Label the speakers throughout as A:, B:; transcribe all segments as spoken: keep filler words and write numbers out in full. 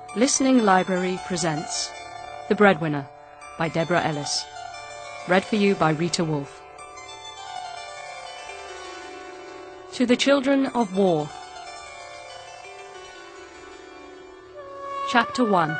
A: Listening Library presents The Breadwinner by Deborah Ellis. Read for you by Rita Wolfe. To the Children of War. Chapter one.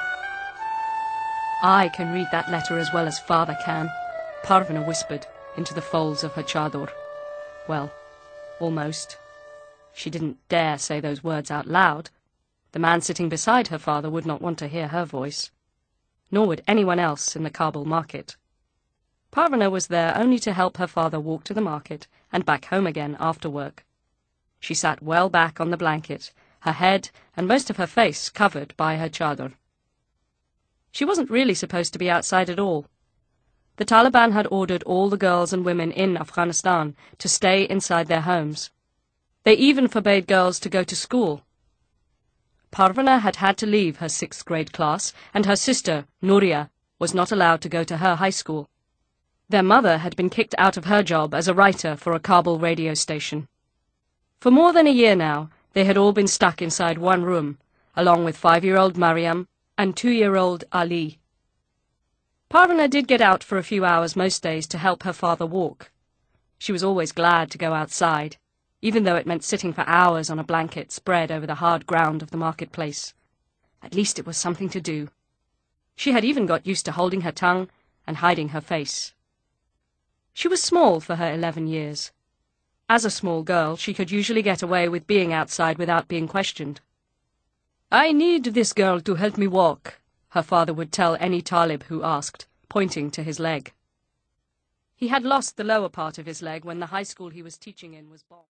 A: I can read that letter as well as Father can, Parvana whispered into the folds of her chador. Well, almost. She didn't dare say those words out loud. The man sitting beside her father would not want to hear her voice, nor would anyone else in the Kabul market. Parvana was there only to help her father walk to the market and back home again after work. She sat well back on the blanket, her head and most of her face covered by her chador. She wasn't really supposed to be outside at all. The Taliban had ordered all the girls and women in Afghanistan to stay inside their homes. They even forbade girls to go to school. Parvana had had to leave her sixth grade class, and her sister, Nuria, was not allowed to go to her high school. Their mother had been kicked out of her job as a writer for a Kabul radio station. For more than a year now, they had all been stuck inside one room, along with five-year-old Mariam and two-year-old Ali. Parvana did get out for a few hours most days to help her father walk. She was always glad to go outside, even though it meant sitting for hours on a blanket spread over the hard ground of the marketplace. At least it was something to do. She had even got used to holding her tongue and hiding her face. She was small for her eleven years. As a small girl, she could usually get away with being outside without being questioned. "I need this girl to help me walk," her father would tell any Talib who asked, pointing to his leg. He had lost the lower part of his leg when the high school he was teaching in was bombed.